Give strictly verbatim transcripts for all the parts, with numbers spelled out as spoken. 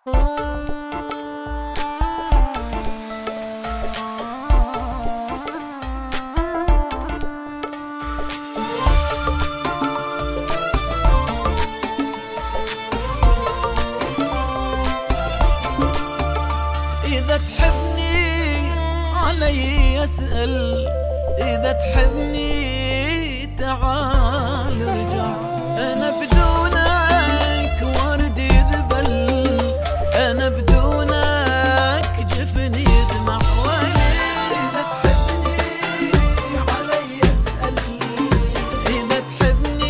إذا تحبني علي اسأل، إذا تحبني تعال ارجع. أنا بدونك وردي يذبل، أنا بدونك جفني يدمع ويلي. إذا تحبني علي اسأل، إذا تحبني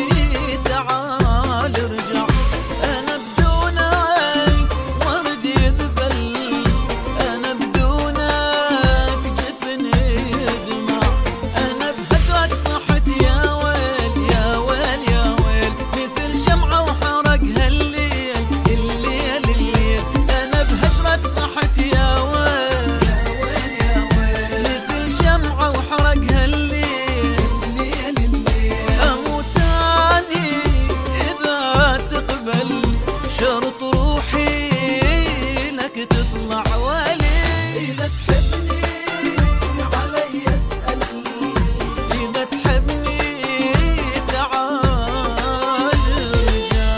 تعال ارجع. أنا بدونك وردي يذبل، أنا بدونك جفني يدمع. أنا بهجرك صحت يا ويل يا ويل يا ويل، مثل شمعة وحرقها الليل الليل الليل. أنا بهجرك صحت يا ويل يا ويل يا ويل، مثل شمعة وحرقها الليل الليل الليل. أموت أني إذا تقبل، شرط روحي لك تطلع ولي. إذا تحبني علي اسأل، إذا تحبني تعال ارجع.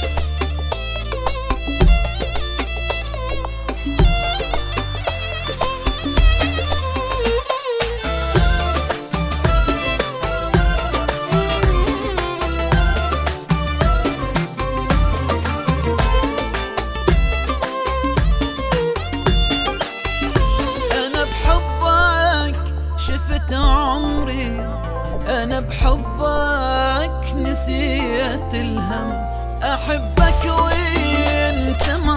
أنا بحبك شفت عمري، أنا بحبك نسيت الهم. أحبك وانت